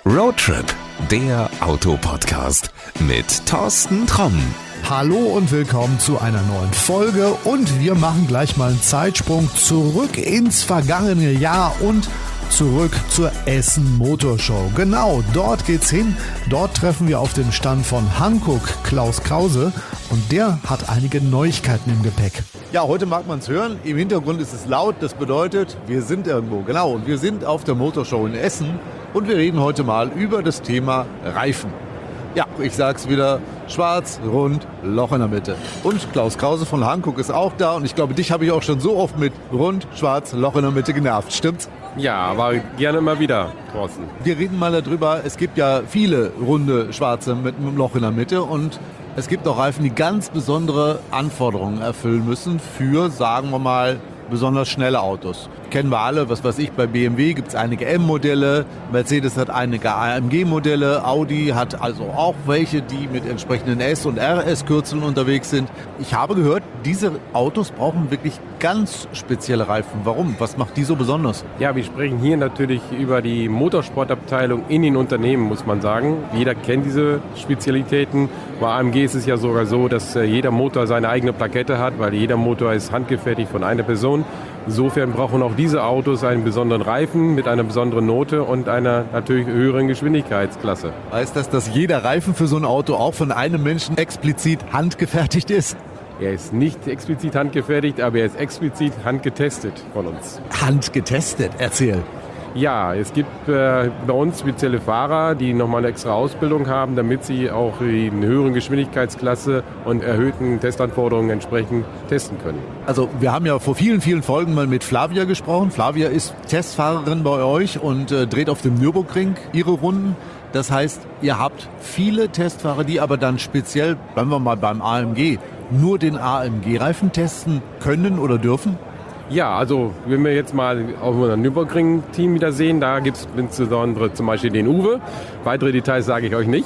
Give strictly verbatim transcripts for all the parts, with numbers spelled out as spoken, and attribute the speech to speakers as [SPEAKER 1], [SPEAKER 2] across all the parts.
[SPEAKER 1] Roadtrip, der Autopodcast mit Thorsten Tromm.
[SPEAKER 2] Hallo und willkommen zu einer neuen Folge und wir machen gleich mal einen Zeitsprung zurück ins vergangene Jahr und zurück zur Essen Motor Show. Genau, dort geht's hin. Dort treffen wir auf dem Stand von Hankook Klaus Krause und der hat einige Neuigkeiten im Gepäck.
[SPEAKER 3] Ja, heute mag man es hören. Im Hintergrund ist es laut. Das bedeutet, wir sind irgendwo. Genau, und wir sind auf der Motorshow in Essen und wir reden heute mal über das Thema Reifen. Ja, ich sag's wieder, schwarz, rund, Loch in der Mitte. Und Klaus Krause von Hankook ist auch da und ich glaube, dich habe ich auch schon so oft mit rund, schwarz, Loch in der Mitte genervt. Stimmt's?
[SPEAKER 4] Ja, aber gerne mal wieder, Thorsten.
[SPEAKER 3] Wir reden mal darüber, es gibt ja viele runde, schwarze mit einem Loch in der Mitte und es gibt auch Reifen, die ganz besondere Anforderungen erfüllen müssen für, sagen wir mal, besonders schnelle Autos. Kennen wir alle, was weiß ich, bei B M W gibt es einige M-Modelle, Mercedes hat einige A M G-Modelle, Audi hat also auch welche, die mit entsprechenden S- und R S-Kürzeln unterwegs sind. Ich habe gehört, diese Autos brauchen wirklich ganz spezielle Reifen. Warum? Was macht die so besonders?
[SPEAKER 4] Ja, wir sprechen hier natürlich über die Motorsportabteilung in den Unternehmen, muss man sagen. Jeder kennt diese Spezialitäten. Bei A M G ist es ja sogar so, dass jeder Motor seine eigene Plakette hat, weil jeder Motor ist handgefertigt von einer Person. Insofern brauchen auch diese Autos einen besonderen Reifen mit einer besonderen Note und einer natürlich höheren Geschwindigkeitsklasse.
[SPEAKER 3] Heißt das, dass jeder Reifen für so ein Auto auch von einem Menschen explizit handgefertigt ist?
[SPEAKER 4] Er ist nicht explizit handgefertigt, aber er ist explizit handgetestet von uns.
[SPEAKER 3] Handgetestet? Erzähl.
[SPEAKER 4] Ja, es gibt äh, bei uns spezielle Fahrer, die nochmal eine extra Ausbildung haben, damit sie auch in höheren Geschwindigkeitsklasse und erhöhten Testanforderungen entsprechend testen können.
[SPEAKER 3] Also wir haben ja vor vielen, vielen Folgen mal mit Flavia gesprochen. Flavia ist Testfahrerin bei euch und äh, dreht auf dem Nürburgring ihre Runden. Das heißt, ihr habt viele Testfahrer, die aber dann speziell, bleiben wir mal beim A M G, nur den A M G-Reifen testen können oder dürfen?
[SPEAKER 4] Ja, also wenn wir jetzt mal auf unser Nürburgring-Team wieder sehen, da gibt es insbesondere zum Beispiel den Uwe. Weitere Details sage ich euch nicht.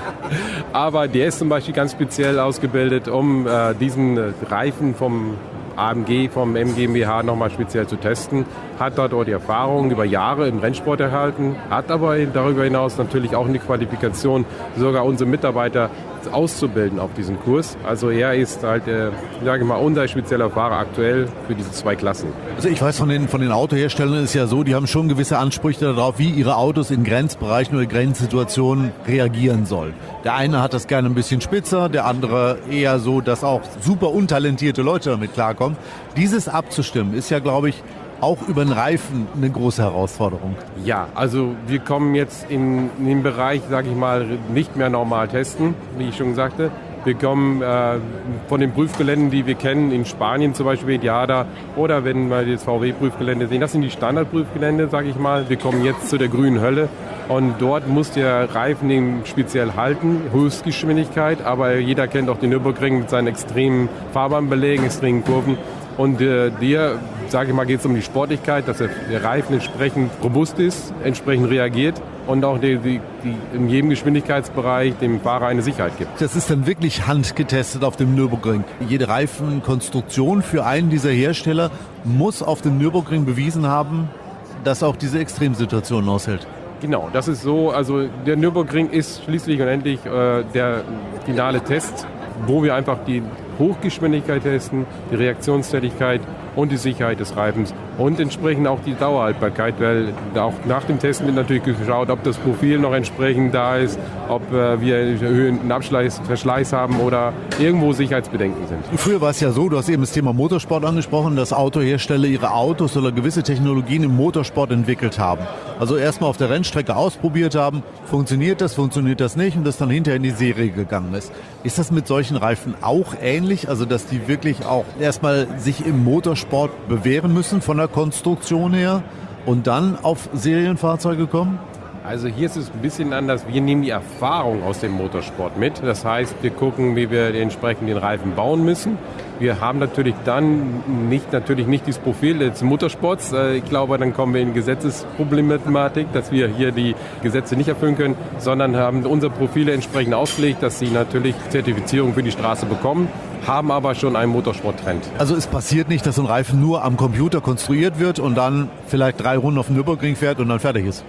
[SPEAKER 4] Aber der ist zum Beispiel ganz speziell ausgebildet, um äh, diesen Reifen vom A M G, vom M GmbH nochmal speziell zu testen. Hat dort auch die Erfahrung über Jahre im Rennsport erhalten, hat aber darüber hinaus natürlich auch eine Qualifikation, sogar unsere Mitarbeiter auszubilden auf diesen Kurs. Also er ist halt, äh, sage ich mal, unser spezieller Fahrer aktuell für diese zwei Klassen.
[SPEAKER 3] Also ich weiß, von den, von den Autoherstellern ist ja so, die haben schon gewisse Ansprüche darauf, wie ihre Autos in Grenzbereichen oder Grenzsituationen reagieren sollen. Der eine hat das gerne ein bisschen spitzer, der andere eher so, dass auch super untalentierte Leute damit klarkommen. Dieses abzustimmen ist ja, glaube ich, auch über den Reifen eine große Herausforderung.
[SPEAKER 4] Ja, also wir kommen jetzt in, in den Bereich, sage ich mal, nicht mehr normal testen, wie ich schon sagte. Wir kommen äh, von den Prüfgeländen, die wir kennen, in Spanien zum Beispiel, Diada, oder wenn wir das V W-Prüfgelände sehen, das sind die Standardprüfgelände, sage ich mal. Wir kommen jetzt zu der grünen Hölle und dort muss der Reifen eben speziell halten, Höchstgeschwindigkeit, aber jeder kennt auch den Nürburgring mit seinen extremen Fahrbahnbelägen, extremen Kurven. Und äh, dir, sage ich mal, geht es um die Sportlichkeit, dass der, der Reifen entsprechend robust ist, entsprechend reagiert und auch die, die, die in jedem Geschwindigkeitsbereich dem Fahrer eine Sicherheit gibt.
[SPEAKER 3] Das ist dann wirklich handgetestet auf dem Nürburgring. Jede Reifenkonstruktion für einen dieser Hersteller muss auf dem Nürburgring bewiesen haben, dass auch diese Extremsituationen aushält.
[SPEAKER 4] Genau, das ist so. Also der Nürburgring ist schließlich und endlich äh, der finale Test, wo wir einfach die Hochgeschwindigkeit testen, die Reaktionstätigkeit und die Sicherheit des Reifens und entsprechend auch die Dauerhaltbarkeit, weil auch nach dem Testen wird natürlich geschaut, ob das Profil noch entsprechend da ist, ob äh, wir erhöhten Abschleiß, Verschleiß haben oder irgendwo Sicherheitsbedenken sind.
[SPEAKER 3] Früher war es ja so, du hast eben das Thema Motorsport angesprochen, dass Autohersteller ihre Autos oder gewisse Technologien im Motorsport entwickelt haben. Also erstmal auf der Rennstrecke ausprobiert haben, funktioniert das, funktioniert das nicht und das dann hinterher in die Serie gegangen ist. Ist das mit solchen Reifen auch ähnlich? Also dass die wirklich auch erstmal sich im Motorsport bewähren müssen von der Konstruktion her und dann auf Serienfahrzeuge kommen?
[SPEAKER 4] Also hier ist es ein bisschen anders. Wir nehmen die Erfahrung aus dem Motorsport mit. Das heißt, wir gucken, wie wir entsprechend den Reifen bauen müssen. Wir haben natürlich dann nicht, natürlich nicht das Profil des Motorsports. Ich glaube, dann kommen wir in Gesetzesproblematik, dass wir hier die Gesetze nicht erfüllen können, sondern haben unsere Profile entsprechend ausgelegt, dass sie natürlich Zertifizierung für die Straße bekommen, haben aber schon einen Motorsporttrend.
[SPEAKER 3] Also es passiert nicht, dass so ein Reifen nur am Computer konstruiert wird und dann vielleicht drei Runden auf dem Nürburgring fährt und dann fertig ist?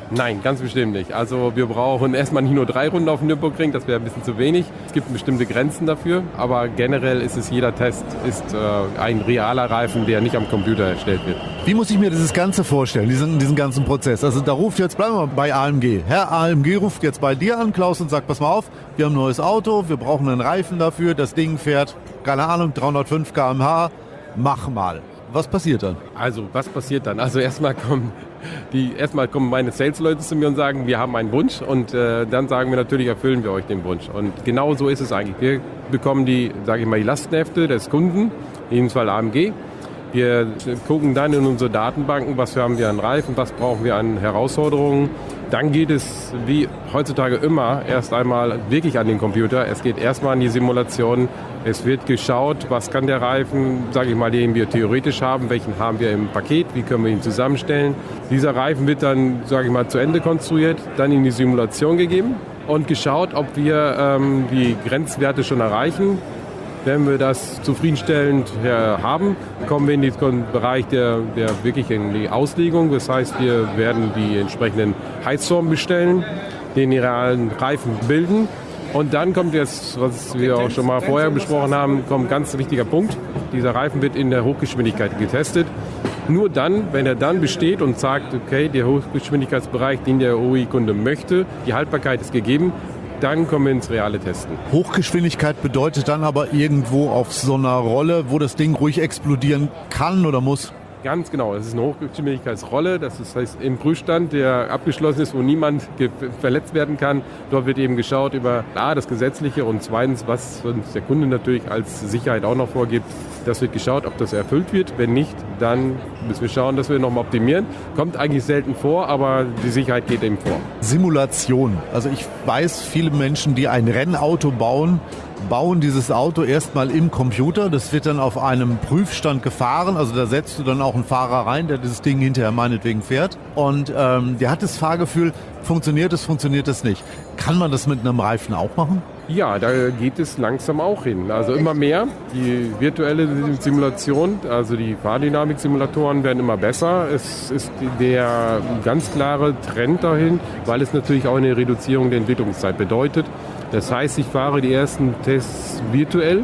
[SPEAKER 4] Nein, ganz bestimmt nicht. Also wir brauchen erstmal nicht nur drei Runden auf dem Nürburgring, das wäre ein bisschen zu wenig. Es gibt bestimmte Grenzen dafür, aber generell ist es, jeder Test ist äh, ein realer Reifen, der nicht am Computer erstellt wird.
[SPEAKER 3] Wie muss ich mir dieses Ganze vorstellen, diesen, diesen ganzen Prozess? Also da ruft jetzt, bleiben wir mal bei A M G. Herr A M G ruft jetzt bei dir an, Klaus, und sagt, pass mal auf, wir haben ein neues Auto, wir brauchen einen Reifen dafür, das Ding fährt, keine Ahnung, dreihundertfünf Kilometer pro Stunde, mach mal. Was passiert dann?
[SPEAKER 4] Also, was passiert dann? Also erstmal kommen die, erstmal kommen meine Sales-Leute zu mir und sagen, wir haben einen Wunsch, und äh, dann sagen wir natürlich, erfüllen wir euch den Wunsch. Und genau so ist es eigentlich. Wir bekommen die, sage ich mal, die Lastenhefte des Kunden, in diesem Fall A M G. Wir gucken dann in unsere Datenbanken, was haben wir an Reifen, was brauchen wir an Herausforderungen. Dann geht es, wie heutzutage immer, erst einmal wirklich an den Computer. Es geht erstmal an die Simulation. Es wird geschaut, was kann der Reifen, sage ich mal, den wir theoretisch haben, welchen haben wir im Paket, wie können wir ihn zusammenstellen. Dieser Reifen wird dann, sage ich mal, zu Ende konstruiert, dann in die Simulation gegeben und geschaut, ob wir ähm, die Grenzwerte schon erreichen. Wenn wir das zufriedenstellend äh, haben, kommen wir in den Bereich der, der wirklich in die Auslegung. Das heißt, wir werden die entsprechenden Heizformen bestellen, den realen Reifen bilden. Und dann kommt jetzt, was wir auch schon mal vorher besprochen haben, kommt ein ganz wichtiger Punkt. Dieser Reifen wird in der Hochgeschwindigkeit getestet. Nur dann, wenn er dann besteht und sagt, okay, der Hochgeschwindigkeitsbereich, den der O E-Kunde möchte, die Haltbarkeit ist gegeben, dann kommen wir ins reale Testen.
[SPEAKER 3] Hochgeschwindigkeit bedeutet dann aber irgendwo auf so einer Rolle, wo das Ding ruhig explodieren kann oder muss?
[SPEAKER 4] Ganz genau, das ist eine Hochgeschwindigkeitsrolle, das heißt im Prüfstand, der abgeschlossen ist, wo niemand ge- verletzt werden kann. Dort wird eben geschaut über A, das Gesetzliche, und zweitens, was uns der Kunde natürlich als Sicherheit auch noch vorgibt. Das wird geschaut, ob das erfüllt wird. Wenn nicht, dann müssen wir schauen, dass wir nochmal optimieren. Kommt eigentlich selten vor, aber die Sicherheit geht eben vor.
[SPEAKER 3] Simulation. Also ich weiß, viele Menschen, die ein Rennauto bauen, bauen dieses Auto erstmal im Computer. Das wird dann auf einem Prüfstand gefahren. Also da setzt du dann auch einen Fahrer rein, der dieses Ding hinterher meinetwegen fährt. Und ähm, der hat das Fahrgefühl, funktioniert es, funktioniert es nicht. Kann man das mit einem Reifen auch machen?
[SPEAKER 4] Ja, da geht es langsam auch hin. Also immer mehr. Die virtuelle Simulation, also die Fahrdynamik-Simulatoren werden immer besser. Es ist der ganz klare Trend dahin, weil es natürlich auch eine Reduzierung der Entwicklungszeit bedeutet. Das heißt, ich fahre die ersten Tests virtuell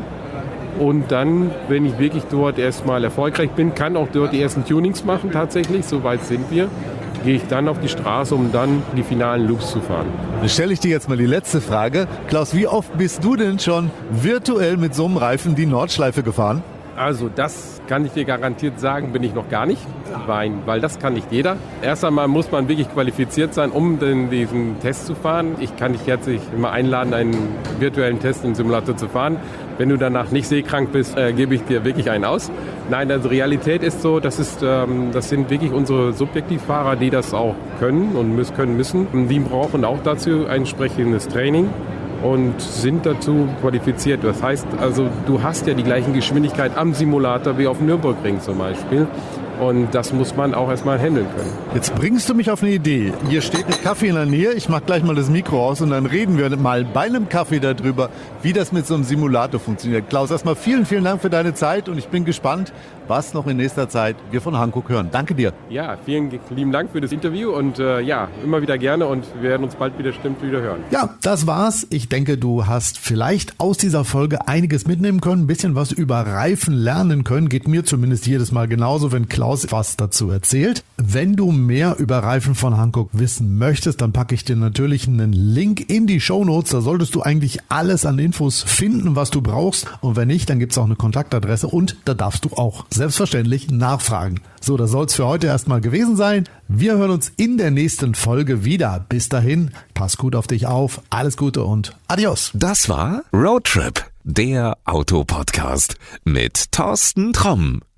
[SPEAKER 4] und dann, wenn ich wirklich dort erstmal erfolgreich bin, kann auch dort die ersten Tunings machen tatsächlich, so weit sind wir, gehe ich dann auf die Straße, um dann die finalen Loops zu fahren.
[SPEAKER 3] Dann stelle ich dir jetzt mal die letzte Frage. Klaus, wie oft bist du denn schon virtuell mit so einem Reifen die Nordschleife gefahren?
[SPEAKER 4] Also das kann ich dir garantiert sagen, bin ich noch gar nicht, weil, weil das kann nicht jeder. Erst einmal muss man wirklich qualifiziert sein, um den, diesen Test zu fahren. Ich kann dich herzlich immer einladen, einen virtuellen Test im Simulator zu fahren. Wenn du danach nicht seekrank bist, äh, gebe ich dir wirklich einen aus. Nein, also Realität ist so, das, ist, ähm, das sind wirklich unsere Subjektivfahrer, die das auch können und müssen, können müssen. Die brauchen auch dazu ein entsprechendes Training und sind dazu qualifiziert. Das heißt also, du hast ja die gleichen Geschwindigkeit am Simulator wie auf dem Nürburgring zum Beispiel. Und das muss man auch erstmal handeln können.
[SPEAKER 3] Jetzt bringst du mich auf eine Idee. Hier steht ein Kaffee in der Nähe. Ich mache gleich mal das Mikro aus und dann reden wir mal bei einem Kaffee darüber, wie das mit so einem Simulator funktioniert. Klaus, erstmal vielen, vielen Dank für deine Zeit und ich bin gespannt, was noch in nächster Zeit wir von Hankook hören. Danke dir.
[SPEAKER 4] Ja, vielen lieben Dank für das Interview und äh, ja, immer wieder gerne und wir werden uns bald wieder bestimmt wieder hören.
[SPEAKER 2] Ja, das war's. Ich denke, du hast vielleicht aus dieser Folge einiges mitnehmen können, ein bisschen was über Reifen lernen können. Geht mir zumindest jedes Mal genauso, wenn Klaus was dazu erzählt. Wenn du mehr über Reifen von Hankook wissen möchtest, dann packe ich dir natürlich einen Link in die Shownotes. Da solltest du eigentlich alles an Infos finden, was du brauchst. Und wenn nicht, dann gibt's auch eine Kontaktadresse und da darfst du auch selbstverständlich nachfragen. So, das soll's für heute erstmal gewesen sein. Wir hören uns in der nächsten Folge wieder. Bis dahin, pass gut auf dich auf. Alles Gute und adios.
[SPEAKER 1] Das war Roadtrip, der Autopodcast mit Thorsten Tromm.